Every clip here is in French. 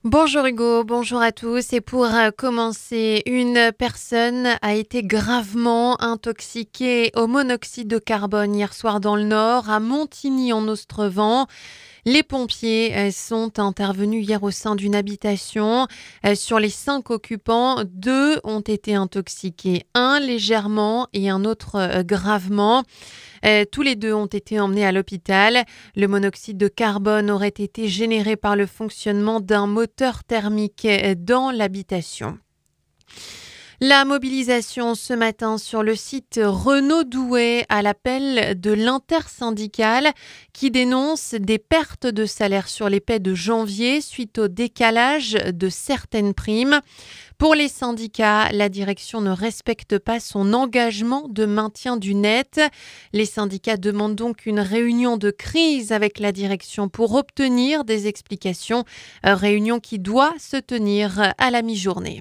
Bonjour Hugo, bonjour à tous. Et pour commencer, une personne a été gravement intoxiquée au monoxyde de carbone hier soir dans le Nord, à Montigny en Ostrevent. Les pompiers sont intervenus hier au sein d'une habitation. Sur les 5 occupants, 2 ont été intoxiqués, un légèrement et un autre gravement. Tous les 2 ont été emmenés à l'hôpital. Le monoxyde de carbone aurait été généré par le fonctionnement d'un moteur thermique dans l'habitation. La mobilisation ce matin sur le site Renault-Douai à l'appel de l'intersyndicale qui dénonce des pertes de salaire sur les paies de janvier suite au décalage de certaines primes. Pour les syndicats, la direction ne respecte pas son engagement de maintien du net. Les syndicats demandent donc une réunion de crise avec la direction pour obtenir des explications, réunion qui doit se tenir à la mi-journée.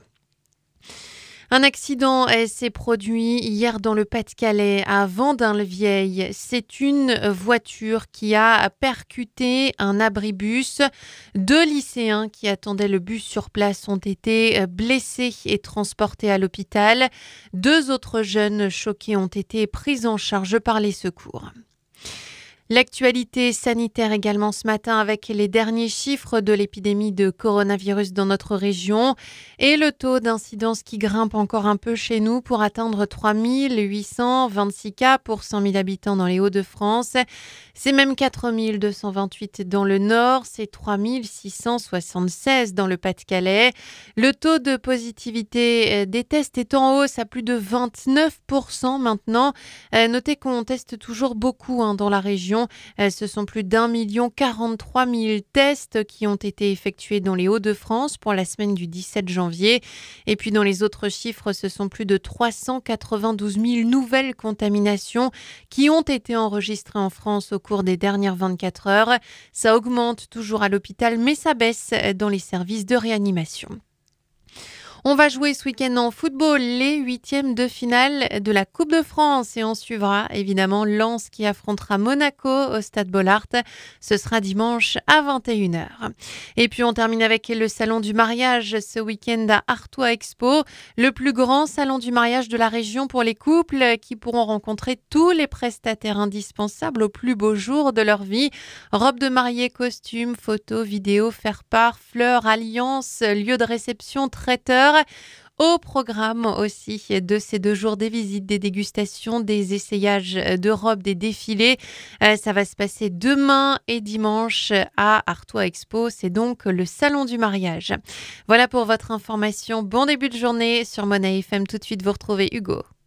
Un accident s'est produit hier dans le Pas-de-Calais, à Vendin-le-Vieil. C'est une voiture qui a percuté un abribus. 2 lycéens qui attendaient le bus sur place ont été blessés et transportés à l'hôpital. 2 autres jeunes choqués ont été pris en charge par les secours. L'actualité sanitaire également ce matin avec les derniers chiffres de l'épidémie de coronavirus dans notre région et le taux d'incidence qui grimpe encore un peu chez nous pour atteindre 3826 cas pour 100 000 habitants dans les Hauts-de-France. C'est même 4228 dans le Nord, c'est 3676 dans le Pas-de-Calais. Le taux de positivité des tests est en hausse à plus de 29% maintenant. Notez qu'on teste toujours beaucoup dans la région. Ce sont plus d'1 43 000 tests qui ont été effectués dans les Hauts-de-France pour la semaine du 17 janvier. Et puis dans les autres chiffres, ce sont plus de 392 000 nouvelles contaminations qui ont été enregistrées en France au cours des dernières 24 heures. Ça augmente toujours à l'hôpital, mais ça baisse dans les services de réanimation. On va jouer ce week-end en football les 8e de finale de la Coupe de France et on suivra évidemment Lens qui affrontera Monaco au Stade Bollaert. Ce sera dimanche à 21h. Et puis on termine avec le salon du mariage ce week-end à Artois Expo, le plus grand salon du mariage de la région pour les couples qui pourront rencontrer tous les prestataires indispensables au plus beau jour de leur vie. Robe de mariée, costumes, photos, vidéos, faire-part, fleurs, alliances, lieu de réception, traiteur. Au programme aussi de ces 2 jours des visites, des dégustations, des essayages de robes, des défilés. Ça va se passer demain et dimanche à Artois Expo. C'est donc le salon du mariage. Voilà pour votre information. Bon début de journée sur Monnaie FM. Tout de suite, vous retrouvez Hugo.